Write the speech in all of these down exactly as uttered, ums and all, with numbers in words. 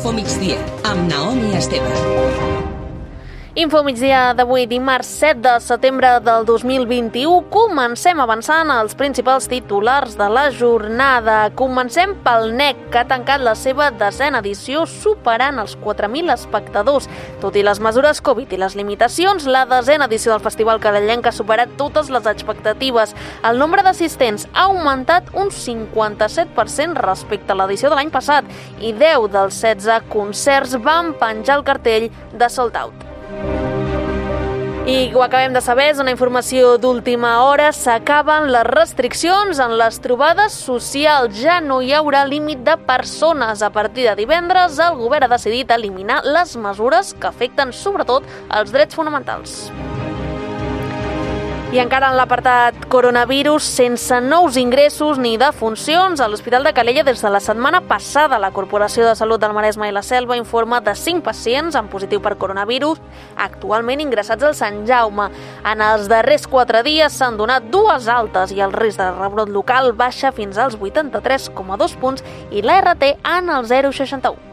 Info Migdia, amb Naomi Esteve. Info Migdia d'avui, dimarts set de setembre del dos mil vint-i-u. Comencem avançant els principals titulars de la jornada. Comencem pel N E C, que ha tancat la seva desena edició superant els quatre mil espectadors. Tot i les mesures Covid i les limitacions, la desena edició del Festival Caradellenc ha superat totes les expectatives. El nombre d'assistents ha augmentat un cinquanta-set per cent respecte a l'edició de l'any passat i deu dels setze concerts van penjar el cartell de Sold Out. I ho acabem de saber, és una informació d'última hora, s'acaben les restriccions en les trobades socials. Ja no hi haurà límit de persones. A partir de divendres, el govern ha decidit eliminar les mesures que afecten sobretot els drets fonamentals. I encara en l'apartat coronavirus, sense nous ingressos ni defuncions, a l'Hospital de Calella des de la setmana passada la Corporació de Salut del Maresme i la Selva informa de cinc pacients amb positiu per coronavirus actualment ingressats al Sant Jaume. En els darrers quatre dies s'han donat dues altes i el risc de rebrot local baixa fins als vuitanta-tres coma dos punts i la R T en el zero coma seixanta-u.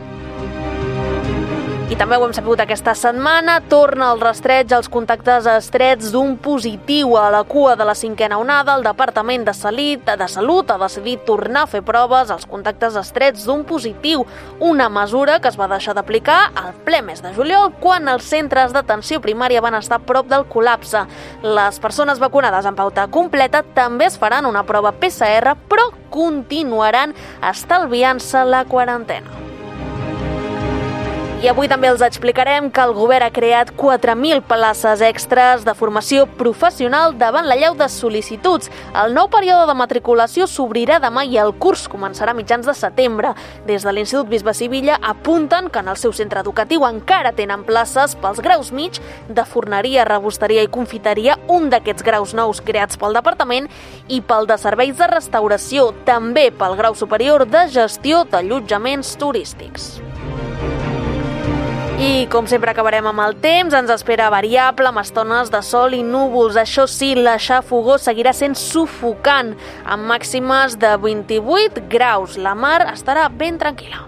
I també ho hem sabut aquesta setmana, torna el rastreig als contactes estrets d'un positiu. A la cua de la cinquena onada, el Departament de Salut, de Salut ha decidit tornar a fer proves als contactes estrets d'un positiu, una mesura que es va deixar d'aplicar al ple mes de juliol, quan els centres d'atenció primària van estar a prop del col·lapse. Les persones vacunades en pauta completa també es faran una prova P C R, però continuaran estalviant-se la quarantena. I avui també els explicarem que el govern ha creat quatre mil places extres de formació professional davant l'allau de sol·licituds. El nou període de matriculació s'obrirà demà i el curs començarà a mitjans de setembre. Des de l'Institut Bisbe Sivilla apunten que en el seu centre educatiu encara tenen places pels graus mig de forneria, rebosteria i confiteria, un d'aquests graus nous creats pel departament, i pel de serveis de restauració, també pel grau superior de gestió d'allotjaments turístics. I, com sempre, acabarem amb el temps. Ens espera variable, amb estones de sol i núvols. Això sí, la xafogor seguirà sent sufocant, amb màximes de vint-i-vuit graus. La mar estarà ben tranquil·la.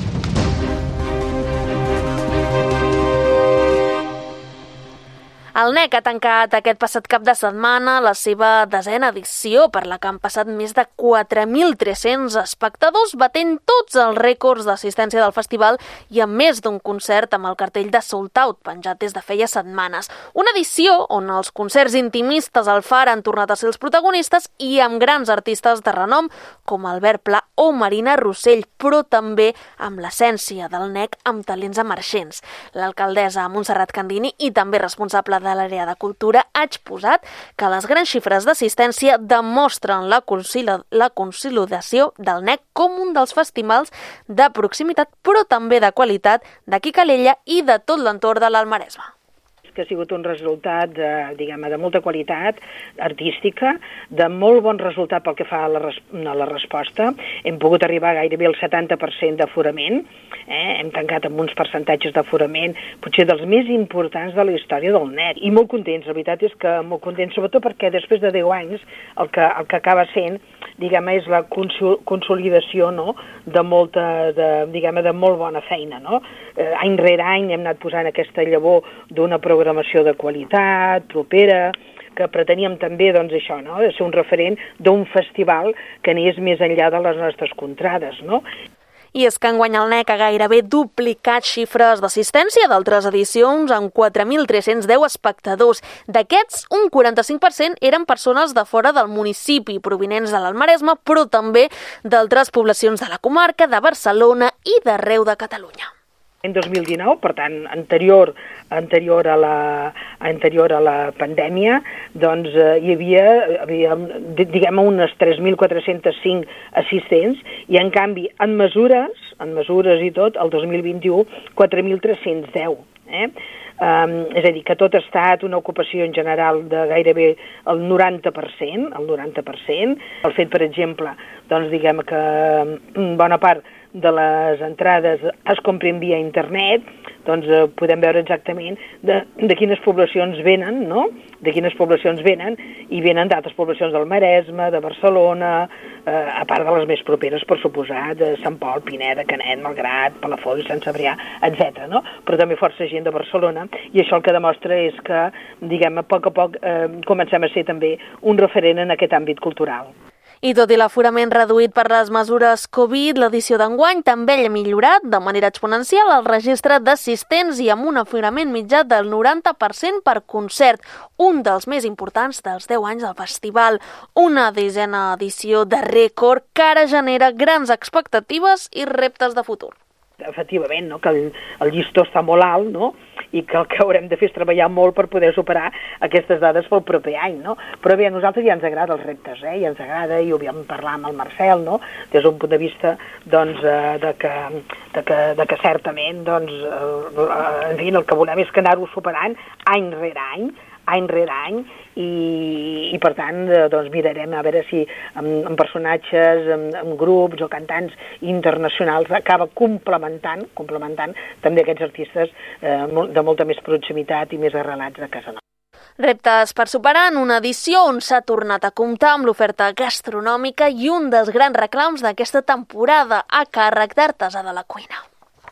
El N E C ha tancat aquest passat cap de setmana la seva desena edició, per la que han passat més de quatre mil tres-cents espectadors, batent tots els rècords d'assistència del festival i amb més d'un concert amb el cartell de Sold Out, penjat des de feia setmanes. Una edició on els concerts intimistes al Far han tornat a ser els protagonistes i amb grans artistes de renom com Albert Pla o Marina Rossell, però també amb l'essència del N E C amb talents emergents. L'alcaldessa Montserrat Candini i també responsable de l'àrea de cultura ha exposat que les grans xifres d'assistència demostren la consolidació del N E C com un dels festivals de proximitat, però també de qualitat d'aquí Calella i de tot l'entorn de l'Alt Maresme. Que ha sigut un resultat de, diguem, de molta qualitat artística, de molt bon resultat pel que fa a la, res, a la resposta. Hem pogut arribar gairebé al setanta per cent d'aforament, eh? Hem tancat amb uns percentatges d'aforament potser dels més importants de la història del N E C. I molt contents, la veritat és que molt contents, sobretot perquè després de deu anys el que, el que acaba sent, diguem, és la consolidació, no?, de molta, de, diguem, de molt bona feina, no? Eh, any rere any hem anat posant aquesta llavor d'una programació de qualitat, propera, que preteníem també, doncs, això, no?, de ser un referent d'un festival que anés més enllà de les nostres contrades, no? I és que enguany el N E C ha gairebé duplicat xifres d'assistència d'altres edicions amb quatre mil tres-cents deu espectadors. D'aquests, un quaranta-cinc per cent eren persones de fora del municipi, provinents de l'Alt Maresme, però també d'altres poblacions de la comarca, de Barcelona i d'arreu de Catalunya. En dos mil dinou, per tant, anterior, anterior, a, la, anterior a la pandèmia, doncs eh, hi havia, havia diguem, unes tres mil quatre-cents cinc assistents i, en canvi, en mesures, en mesures i tot, el dos mil vint-i-u, quatre mil tres-cents deu. Eh? Um, és a dir, que tot ha estat una ocupació en general de gairebé el noranta per cent, el noranta per cent. El fet, per exemple, doncs diguem que bona part de les entrades es comprin via internet, doncs eh, podem veure exactament de, de quines poblacions venen, no? De quines poblacions venen, i venen d'altres poblacions del Maresme, de Barcelona, eh, a part de les més properes, per suposat, de Sant Pol, Pineda, Canet, Malgrat, Palafolls, Sant Cebrià, etcètera. No? Però també força gent de Barcelona, i això el que demostra és que, diguem, a poc a poc eh, comencem a ser també un referent en aquest àmbit cultural. I tot i l'aforament reduït per les mesures Covid, l'edició d'enguany també ha millorat de manera exponencial el registre d'assistents i amb un aforament mitjà del noranta per cent per concert, un dels més importants dels deu anys del festival. Una desena edició de rècord que ara genera grans expectatives i reptes de futur. Efectivament, no? Que el, el llistó està molt alt, no? I que el que haurem de fer és treballar molt per poder superar aquestes dades pel proper any, no? Però bé, a nosaltres ja ens agrada els reptes, eh? Ja ens agrada, i ho vam parlar amb el Marcel, no? Des d'un punt de vista, doncs, eh, de, que, de, que, de que certament, doncs, eh, en fi, el que volem és que anar-ho superant any rere any, any rere any, i, i per tant doncs mirarem a veure si amb, amb personatges, amb, amb grups o cantants internacionals acaba complementant, complementant també aquests artistes eh, de molta més proximitat i més arrelats a casa nostra. Reptes per superar en una edició on s'ha tornat a comptar amb l'oferta gastronòmica i un dels grans reclams d'aquesta temporada a càrrec d'Artesà de la Cuina.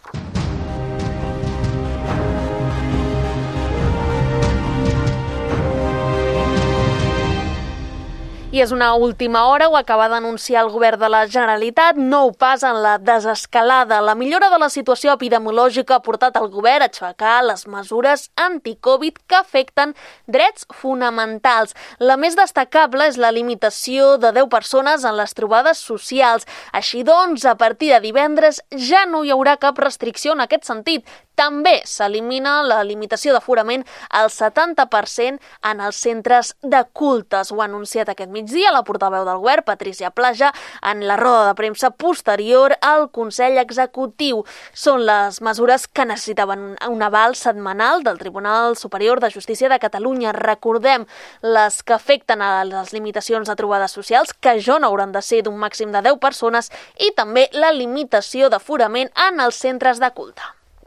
I és una última hora, ho acaba d'anunciar el govern de la Generalitat, nou pas en la desescalada. La millora de la situació epidemiològica ha portat el govern a aixecar les mesures anti-Covid que afecten drets fonamentals. La més destacable és la limitació de deu persones en les trobades socials. Així doncs, a partir de divendres ja no hi haurà cap restricció en aquest sentit. També s'elimina la limitació d'aforament al setanta per cent en els centres de cultes. Ho ha anunciat aquest migdia la portaveu del govern, Patrícia Plaja, en la roda de premsa posterior al Consell Executiu. Són les mesures que necessitaven un aval setmanal del Tribunal Superior de Justícia de Catalunya. Recordem les que afecten a les limitacions de trobades socials, que ja no hauran de ser d'un màxim de deu persones, i també la limitació d'aforament en els centres de culte.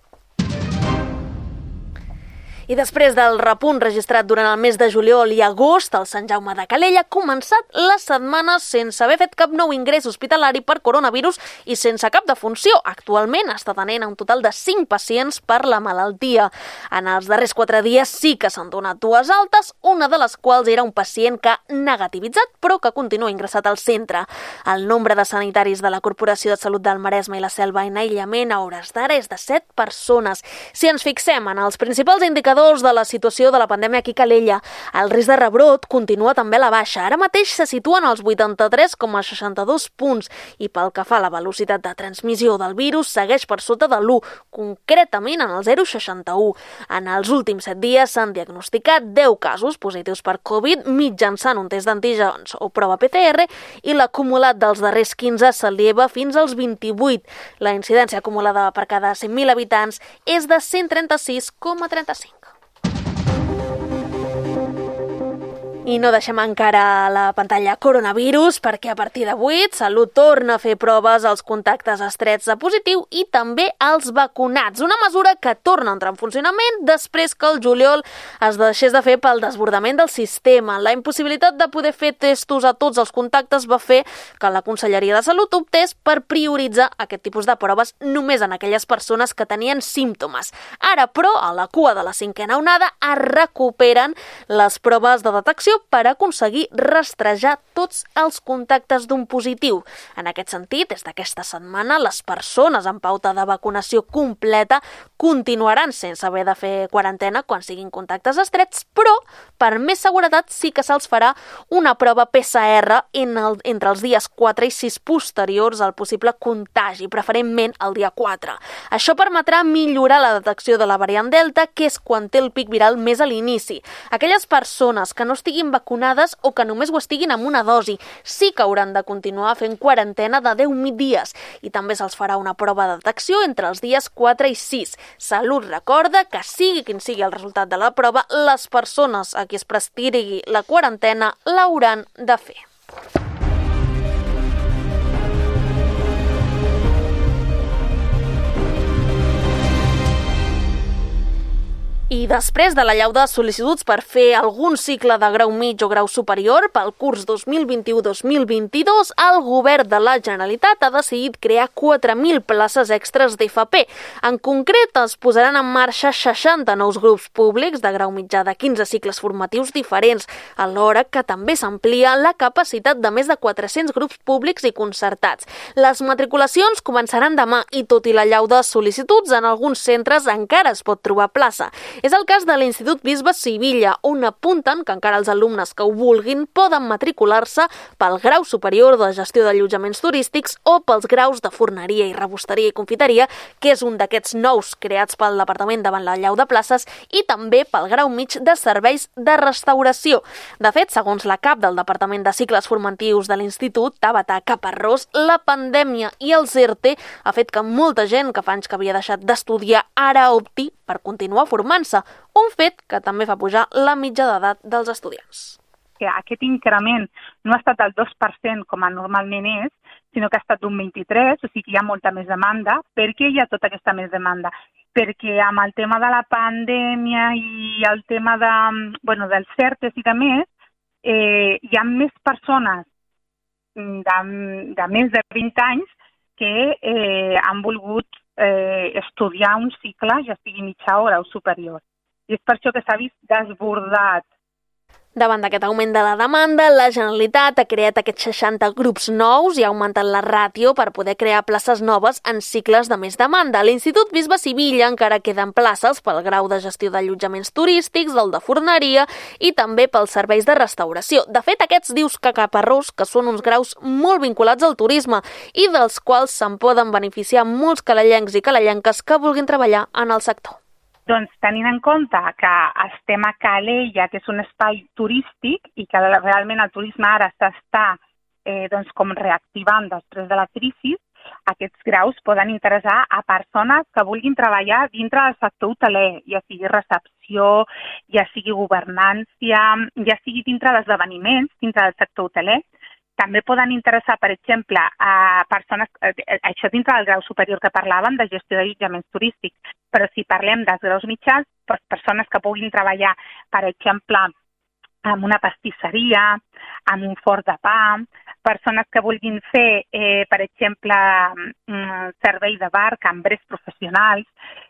I després del repunt registrat durant el mes de juliol i agost, el Sant Jaume de Calella ha començat la setmana sense haver fet cap nou ingrés hospitalari per coronavirus i sense cap defunció. Actualment està atenent a un total de cinc pacients per la malaltia. En els darrers quatre dies sí que s'han donat dues altes, una de les quals era un pacient que ha negativitzat però que continua ingressat al centre. El nombre de sanitaris de la Corporació de Salut del Maresme i la Selva en aïllament a hores d'ara és de set persones. Si ens fixem en els principals indicadors de la situació de la pandèmia aquí a Calella, el risc de rebrot continua també a la baixa. Ara mateix se situen als vuitanta-tres coma seixanta-dos punts i pel que fa a la velocitat de transmissió del virus segueix per sota de l'u, concretament en el zero coma seixanta-u. En els últims set dies s'han diagnosticat deu casos positius per Covid mitjançant un test d'antígens o prova P C R i l'acumulat dels darrers quinze s'eleva fins als vint-i-vuit. La incidència acumulada per cada cent mil habitants és de cent trenta-sis coma trenta-cinc. I no deixem encara la pantalla coronavirus perquè a partir d'avui Salut torna a fer proves als contactes estrets de positiu i també als vacunats. Una mesura que torna a entrar en funcionament després que el juliol es deixés de fer pel desbordament del sistema. La impossibilitat de poder fer testos a tots els contactes va fer que la Conselleria de Salut optés per prioritzar aquest tipus de proves només en aquelles persones que tenien símptomes. Ara, però, a la cua de la cinquena onada es recuperen les proves de detecció per aconseguir rastrejar tots els contactes d'un positiu. En aquest sentit, des d'aquesta setmana, les persones amb pauta de vacunació completa continuaran sense haver de fer quarantena quan siguin contactes estrets, però per més seguretat sí que se'ls farà una prova P C R en el, entre els dies quatre i sis posteriors al possible contagi, preferentment el dia quatre. Això permetrà millorar la detecció de la variant Delta, que és quan té el pic viral més a l'inici. Aquelles persones que no estiguin vacunades o que només ho estiguin amb una dosi sí que hauran de continuar fent quarantena de deu dies i també se'ls farà una prova de detecció entre els dies quatre i sis. Salut recorda que sigui quin sigui el resultat de la prova, les persones a qui es prescrigui la quarantena l'hauran de fer. I després de l'allau de sol·licituds per fer algun cicle de grau mig o grau superior pel curs dos mil vint-i-u dos mil vint-i-dos, el govern de la Generalitat ha decidit crear quatre mil places extres d'F P. En concret, es posaran en marxa seixanta nous grups públics de grau mitjà de quinze cicles formatius diferents, alhora que també s'amplia la capacitat de més de quatre-cents grups públics i concertats. Les matriculacions començaran demà i, tot i l'allau de sol·licituds, en alguns centres encara es pot trobar plaça. És el cas de l'Institut Bisbe Sivilla, on apunten que encara els alumnes que ho vulguin poden matricular-se pel grau superior de gestió d'allotjaments turístics o pels graus de forneria i rebosteria i confiteria, que és un d'aquests nous creats pel Departament davant l'allau de places, i també pel grau mig de serveis de restauració. De fet, segons la cap del Departament de Cicles Formatius de l'Institut, Tabata Caparrós, la pandèmia i els E R T ha fet que molta gent que fa anys que havia deixat d'estudiar ara opti per continuar formant-se, un fet que també fa pujar la mitja d'edat dels estudiants. Que aquest increment no ha estat el dos per cent com normalment és, sinó que ha estat un vint-i-tres per cent, o sigui que hi ha molta més demanda. Per què hi ha tota aquesta més demanda? Perquè amb el tema de la pandèmia i el tema de, bueno, dels certes i de més, eh, hi ha més persones de, de més de vint anys que eh, han volgut eh, estudiar un cicle, ja sigui mitjà o grau superior. I és per això que s'ha vist desbordat. Davant d'aquest augment de la demanda, la Generalitat ha creat aquests seixanta grups nous i ha augmentat la ràtio per poder crear places noves en cicles de més demanda. A l'Institut Bisbe Sivilla encara queden places pel grau de gestió d'allotjaments turístics, del de forneria i també pels serveis de restauració. De fet, aquests dius que Caparrós, que són uns graus molt vinculats al turisme i dels quals se'n poden beneficiar molts calellencs i calellenques que vulguin treballar en el sector. Doncs tenint en compte que estem a Calella, que és un espai turístic i que realment el turisme ara s'està eh, doncs, com reactivant després de la crisi, aquests graus poden interessar a persones que vulguin treballar dintre del sector hoteler, ja sigui recepció, ja sigui governància, ja sigui dintre d'esdeveniments, dintre del sector hoteler. També poden interessar, per exemple, a persones, això dintre del grau superior que parlàvem, de gestió d'allotjaments turístics, però si parlem dels graus mitjans, persones que puguin treballar, per exemple, en una pastisseria, en un forn de pa, persones que vulguin fer, eh, per exemple, servei de bar, cambrers professionals.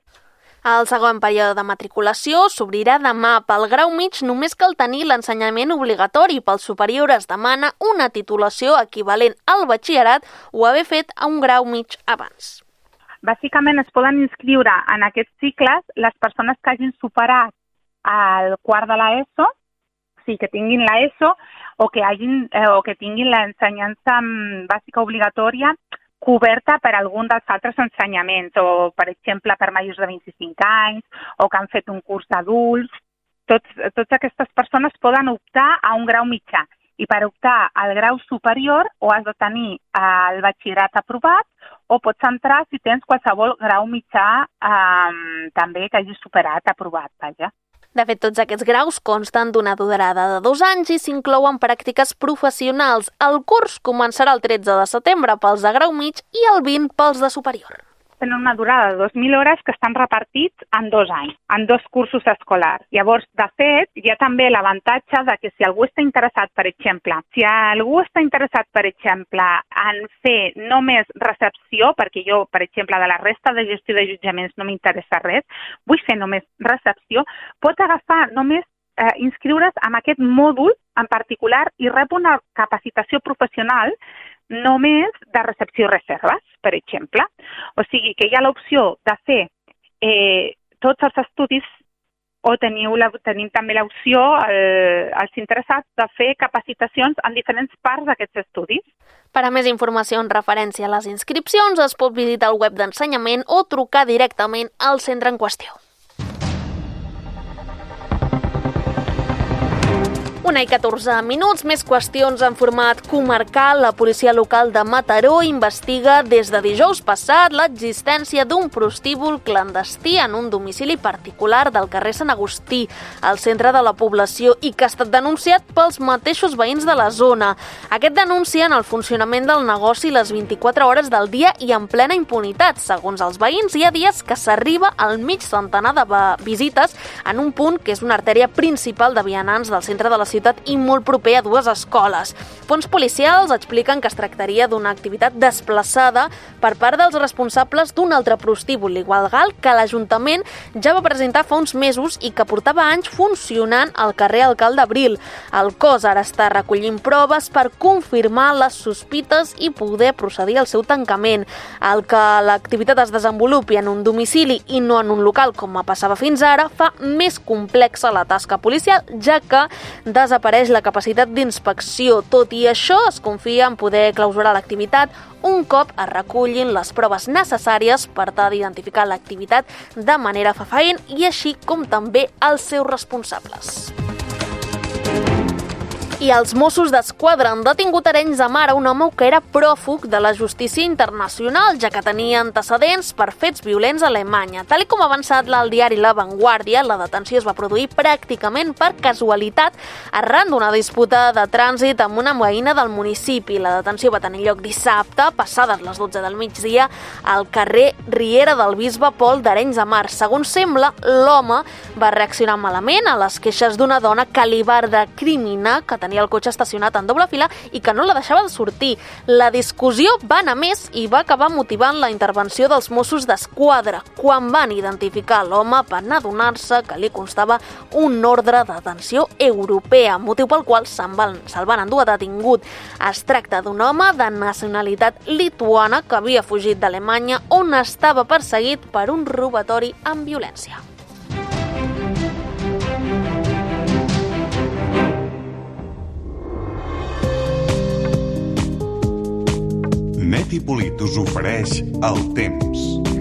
El segon període de matriculació s'obrirà demà. Pel grau mig només cal tenir l'ensenyament obligatori. Pel superior es demana una titulació equivalent al batxillerat o haver fet un grau mig abans. Bàsicament es poden inscriure en aquests cicles les persones que hagin superat el quart de l'ESO, o sigui, que tinguin l'ESO o que, hagin, eh, o que tinguin l'ensenyança bàsica obligatòria coberta per algun dels altres ensenyaments, o, per exemple, per majors de vint-i-cinc anys, o que han fet un curs d'adults. Tots, totes aquestes persones poden optar a un grau mitjà. I per optar al grau superior o has de tenir el batxillerat aprovat o pots entrar si tens qualsevol grau mitjà eh, també que hagis superat aprovat, vaja. De fet, tots aquests graus consten d'una durada de dos anys i s'inclouen pràctiques professionals. El curs començarà el tretze de setembre pels de grau mig i el vint pels de superior. Tenen una durada de dos mil hores que estan repartits en dos anys, en dos cursos escolars. Llavors, de fet, hi ha també l'avantatge de que si algú està interessat, per exemple, si algú està interessat, per exemple, en fer només recepció, perquè jo, per exemple, de la resta de gestió d'allotjaments no m'interessa res, vull fer només recepció, pot agafar només eh, inscriure's en aquest mòdul en particular i rep una capacitació professional només de recepció i reserves, per exemple. O sigui que hi ha l'opció de fer eh, tots els estudis o teniu la, tenim també l'opció, eh, als interessats, de fer capacitacions en diferents parts d'aquests estudis. Per a més informació en referència a les inscripcions es pot visitar el web d'ensenyament o trucar directament al centre en qüestió. Una i catorze minuts, més qüestions en format comarcal. La policia local de Mataró investiga des de dijous passat l'existència d'un prostíbul clandestí en un domicili particular del carrer Sant Agustí, al centre de la població, i que ha estat denunciat pels mateixos veïns de la zona. Aquest denuncien el funcionament del negoci les vint-i-quatre hores del dia i en plena impunitat. Segons els veïns, hi ha dies que s'arriba al mig centenar de visites en un punt que és una artèria principal de vianants del centre de la ciutat i molt proper a dues escoles. Fons policials expliquen que es tractaria d'una activitat desplaçada per part dels responsables d'un altre prostíbul igual que l'Ajuntament ja va presentar fa uns mesos i que portava anys funcionant al carrer Alcalde Abril. El cos ara està recollint proves per confirmar les sospites i poder procedir al seu tancament. El que l'activitat es desenvolupi en un domicili i no en un local com passava fins ara fa més complexa la tasca policial, ja que desapareix la capacitat d'inspecció. Tot i això, es confia en poder clausurar l'activitat un cop es recullin les proves necessàries per tal d'identificar l'activitat de manera fefaent i així com també els seus responsables. I els Mossos d'Esquadra han detingut a Arenys de Mar a un home que era pròfug de la justícia internacional, ja que tenia antecedents per fets violents a Alemanya. Tal com ha avançat el diari La Vanguardia, la detenció es va produir pràcticament per casualitat arran d'una disputa de trànsit amb una veïna del municipi. La detenció va tenir lloc dissabte, passades les dotze del migdia, al carrer Riera del Bisbe Pol d'Arenys de Mar. Segons sembla, l'home va reaccionar malament a les queixes d'una dona que li va recriminar que tenia el cotxe estacionat en doble fila i que no la deixava de sortir. La discussió va anar més i va acabar motivant la intervenció dels Mossos d'Esquadra. Quan van identificar l'home, van adonar-se que li constava un ordre de detenció europea, motiu pel qual se'l van, se'l van endur a detingut. Es tracta d'un home de nacionalitat lituana que havia fugit d'Alemanya, on estava perseguit per un robatori amb violència. Neti Polit us ofereix el temps.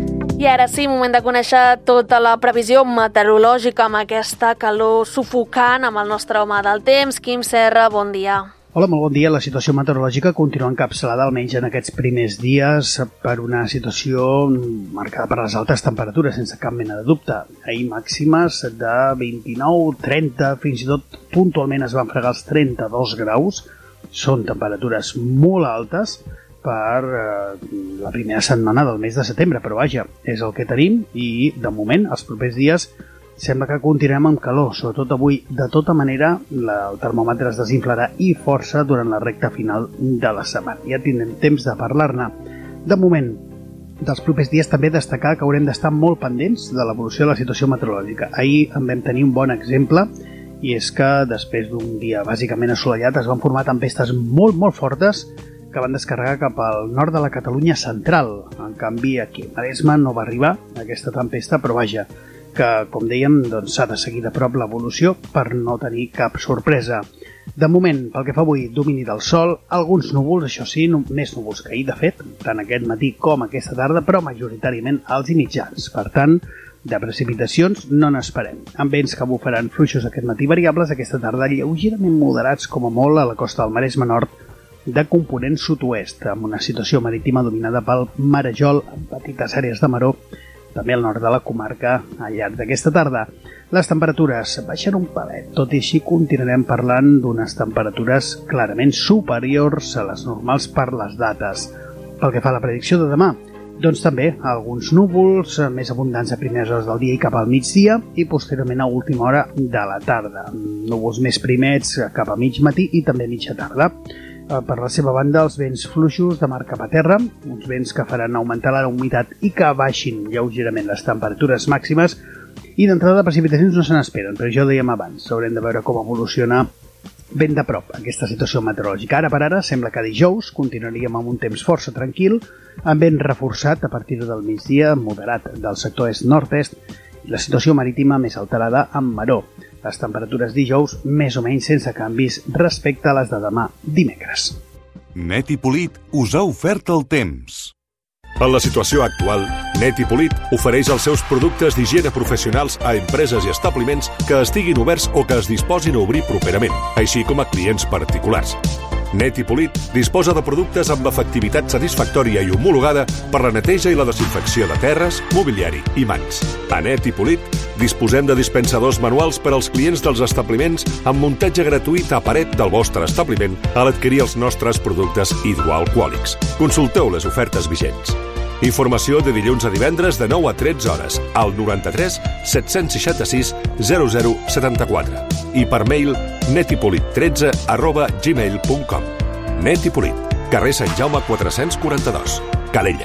I ara sí, moment de conèixer tota la previsió meteorològica amb aquesta calor sufocant amb el nostre home del temps. Quim Serra, bon dia. Hola, molt bon dia. La situació meteorològica continua encapçalada, almenys en aquests primers dies, per una situació marcada per les altes temperatures, sense cap mena de dubte. Ahir màximes de vint-i-nou, trenta, fins i tot puntualment es van fregar els trenta-dos graus. Són temperatures molt altes per eh, la primera setmana del mes de setembre, però vaja, és el que tenim i de moment, els propers dies, sembla que continuem amb calor, sobretot avui. De tota manera, la, el termòmetre es desinflarà i força durant la recta final de la setmana. Ja tindrem temps de parlar-ne. De moment, dels propers dies també destacar que haurem d'estar molt pendents de l'evolució de la situació meteorològica. Ahir en vam tenir un bon exemple, i és que després d'un dia bàsicament assolellat es van formar tempestes molt, molt fortes que van descarregar cap al nord de la Catalunya central. En canvi, aquí a Maresme no va arribar aquesta tempesta, però vaja, que, com dèiem, doncs, s'ha de seguir de prop l'evolució per no tenir cap sorpresa. De moment, pel que fa avui, domini del sol, alguns núvols, això sí, no, més núvols que ahir, de fet, tant aquest matí com aquesta tarda, però majoritàriament alts i mitjans. Per tant, de precipitacions no n'esperem. Amb vents que bufaran fluixos aquest matí variables, aquesta tarda lleugerament moderats com a molt a la costa del Maresme Nord, de component sud-oest, amb una situació marítima dominada pel marejol en petites àrees de maró, també al nord de la comarca al llarg d'aquesta tarda. Les temperatures baixen un palet, tot i així continuarem parlant d'unes temperatures clarament superiors a les normals per les dates. Pel que fa a la predicció de demà, doncs també alguns núvols més abundants a primeres hores del dia i cap al migdia i posteriorment a última hora de la tarda. Núvols més primets cap a mig matí i també mitja tarda. Per la seva banda, els vents fluixos de mar cap a terra, uns vents que faran augmentar la humitat i que baixin lleugerament les temperatures màximes, i d'entrada de precipitacions no se n'esperen, però ja ho dèiem abans, haurem de veure com evoluciona ben de prop aquesta situació meteorològica. Ara per ara sembla que dijous continuaríem amb un temps força tranquil, amb vent reforçat a partir del migdia, moderat del sector est-nord-est, i la situació marítima més alterada amb maró. Les temperatures dijous més o menys sense canvis respecte a les de demà dimecres. Neti Polit us ha ofert el temps. En la situació actual, Net i Polit ofereix els seus productes d'higiene professionals a empreses i establiments que estiguin oberts o que es disposin a obrir properament, així com a clients particulars. Net i Polit disposa de productes amb l'efectivitat satisfactòria i homologada per la neteja i la desinfecció de terres, mobiliari i mans. A Net i Polit disposem de dispensadors manuals per als clients dels establiments amb muntatge gratuït a paret del vostre establiment a l'adquirir els nostres productes hidroalcohòlics. Consulteu les ofertes vigents. Informació de dilluns a divendres de nou a tretze hores al noranta-tres set-cents seixanta-sis zero zero setanta-quatre i per mail netipolit tretze arroba gmail punt com. Net i Polit, carrer Sant Jaume quatre-cents quaranta-dos, Calella.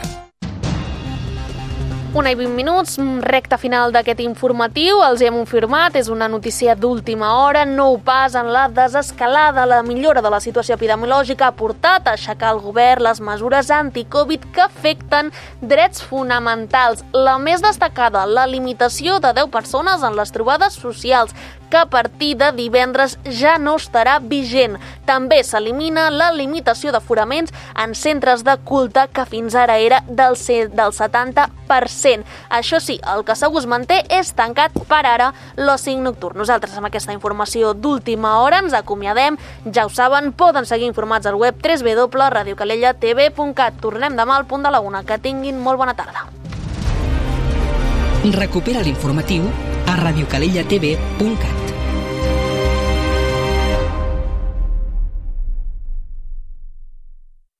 Una i vint minuts, recta final d'aquest informatiu, els hi hem confirmat, és una notícia d'última hora, no ho pas en la desescalada. La millora de la situació epidemiològica ha portat a aixecar el govern les mesures anti-Covid que afecten drets fonamentals. La més destacada, la limitació de deu persones en les trobades socials, que a partir de divendres ja no estarà vigent. També s'elimina la limitació d'aforaments en centres de culte, que fins ara era del setanta per cent. Això sí, el que segur es manté és tancat per ara l'oci nocturn. Nosaltres amb aquesta informació d'última hora ens acomiadem. Ja ho saben, poden seguir informats al web w w w punt radio calella t v punt cat. Tornem demà al punt de la una. Que tinguin molt bona tarda. Recupera l'informatiu a radio calella t v punt cat.